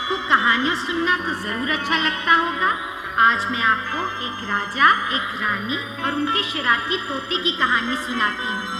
आपको कहानियाँ सुनना तो ज़रूर अच्छा लगता होगा। आज मैं आपको एक राजा, एक रानी और उनके शरारती तोते की कहानी सुनाती हूँ।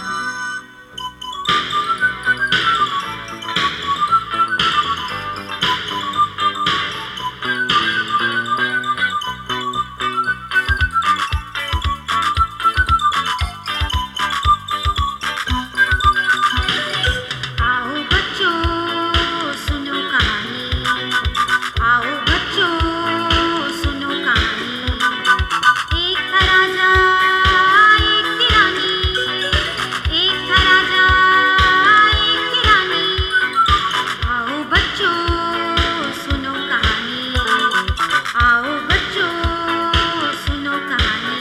आओ बच्चों, सुनो कहानी। आओ बच्चों, सुनो कहानी। एक था राजा, एक थी रानी। एक था राजा, एक थी रानी। आओ बच्चों, सुनो कहानी। आओ बच्चों, सुनो कहानी।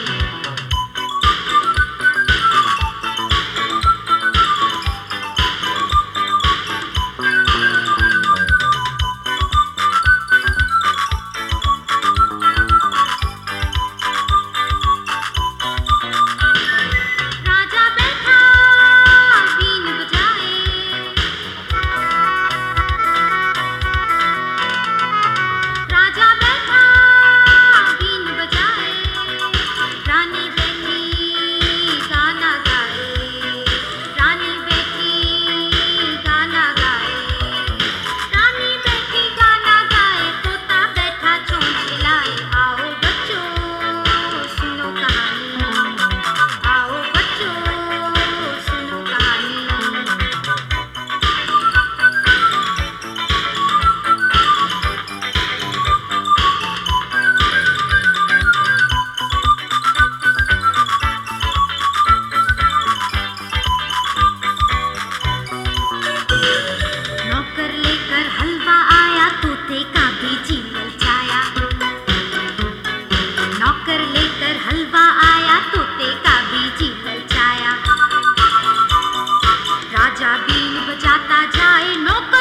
राजा बैठा बीन बजाए। राजा बैठा बीन बजाए। रानी बैठी गाना गाए। रानी बैठी गाना गाए। रानी बैठी गाना गाए, तोता बैठा चोंच हिलाए। आओ बच्चों, सुनो कहानी। आओ बच्चों, सुनो कहानी। नौकर लेकर हलवा आया, तोते का भी जी ललचाया। नौकर लेकर हलवा आया, तोते का भी जी ललचाया। राजा बीन बजाता जाए, नौकर